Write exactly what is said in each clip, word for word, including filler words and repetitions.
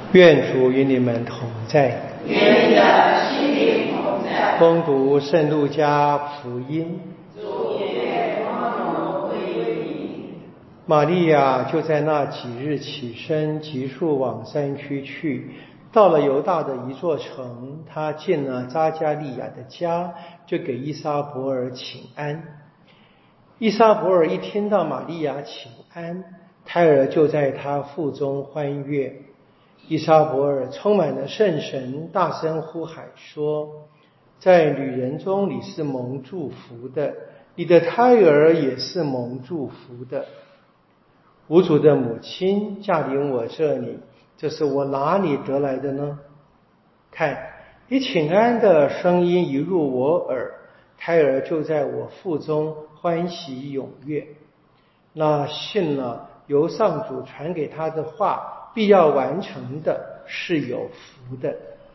愿主与你们同在。 愿你的心灵同在。 恭读圣路加福音。 主愿光荣归你。 玛利亚就在那几日起身，急速往山区去。到了犹大的一座城，他进了匝加利亚的家，就给依撒伯尔请安。依撒伯尔一听到玛利亚请安，胎儿就在他腹中欢悦。依撒伯尔充满了圣神，大声呼喊说：在女人中你是蒙祝福的，你的胎儿也是蒙祝福的。无主的母亲驾临我这里，这是我哪里得来的呢？看，你请安的声音一入我耳，胎儿就在我腹中欢喜踊跃。那信了由上主传给他的话必要完成的，是有福的。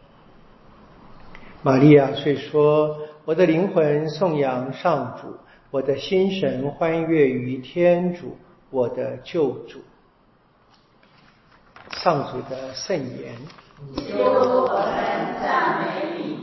玛利亚遂说：我的灵魂颂扬上主，我的心神欢悦于天主我的救主。上主的圣言。 基督，我们赞美你。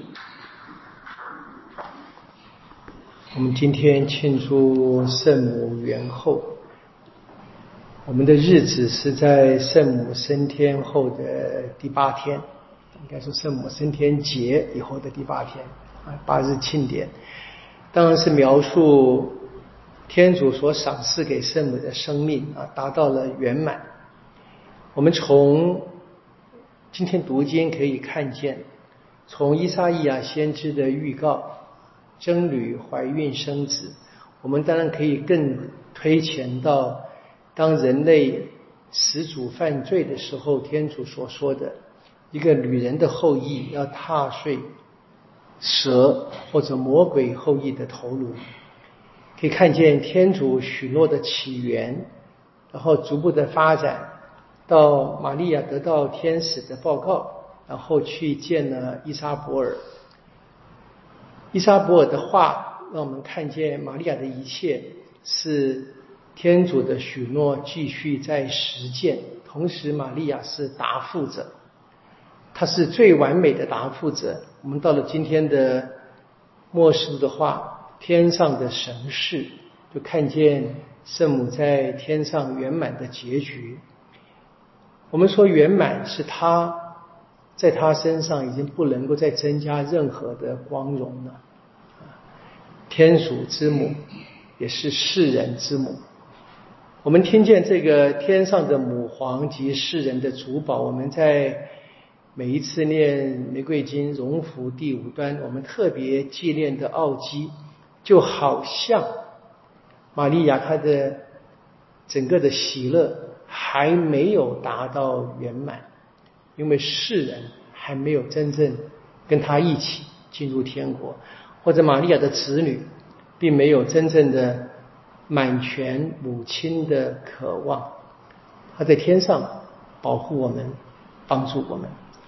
我们今天庆祝圣母元后，我们的日子是在圣母升天后的第八天，应该说圣母升天节以后的第八天啊，八日庆典。当然是描述天主所赏赐给圣母的生命啊，达到了圆满。我们从今天读经可以看见，从依撒意亚先知的预告，真女怀孕生子，我们当然可以更推前到当人类始祖犯罪的时候，天主所说的一个女人的后裔要踏碎蛇或者魔鬼后裔的头颅，可以看见天主许诺的起源，然后逐步的发展到玛利亚得到天使的报告，然后去见了依撒伯尔。依撒伯尔的话让我们看见玛利亚的一切是天主的许诺继续在实践，同时玛利亚是答复者，她是最完美的答复者。我们到了今天的末世的话，天上的神事，就看见圣母在天上圆满的结局。我们说圆满是她在她身上已经不能够再增加任何的光荣了。天主之母也是世人之母。我们听见这个天上的母皇及世人的主保，我们在每一次念玫瑰经荣福第五端，我们特别纪念的奥基，就好像玛利亚她的整个的喜乐还没有达到圆满，因为世人还没有真正跟她一起进入天国，或者玛利亚的子女并没有真正的满全母亲的渴望，她在天上保护我们，帮助我们。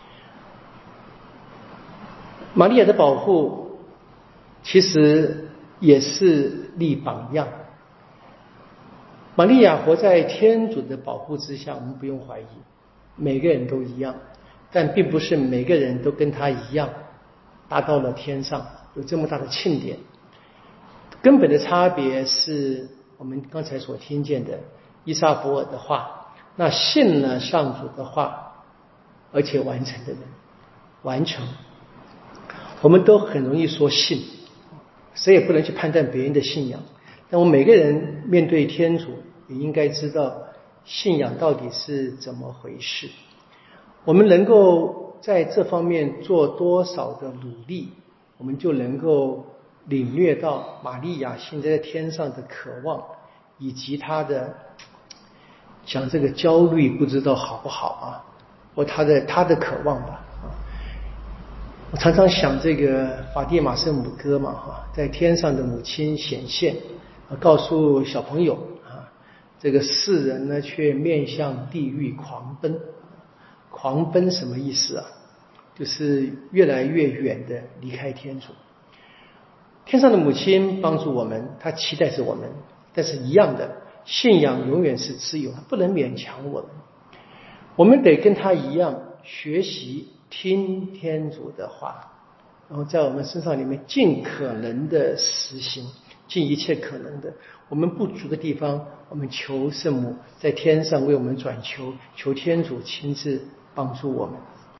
玛利亚的保护其实也是立榜样。玛利亚活在天主的保护之下，我们不用怀疑，每个人都一样，但并不是每个人都跟她一样达到了天上有这么大的庆典。根本的差别是我们刚才所听见的依撒伯尔的话，那信了上主的话而且完成的人，完成。我们都很容易说信，谁也不能去判断别人的信仰，但我们每个人面对天主也应该知道信仰到底是怎么回事。我们能够在这方面做多少的努力，我们就能够领略到玛利亚现在在天上的渴望，以及她的讲这个焦虑不知道好不好啊，或她的她的渴望吧。我常常想这个法蒂玛圣母歌嘛，哈，在天上的母亲显现，告诉小朋友啊，这个世人呢却面向地狱狂奔。狂奔什么意思啊？就是越来越远的离开天主。天上的母亲帮助我们，她期待着我们，但是一样的，信仰永远是自由，她不能勉强我们。我们得跟她一样学习听天主的话，然后在我们身上里面尽可能的实行，尽一切可能的。我们不足的地方，我们求圣母在天上为我们转求，求天主亲自帮助我们。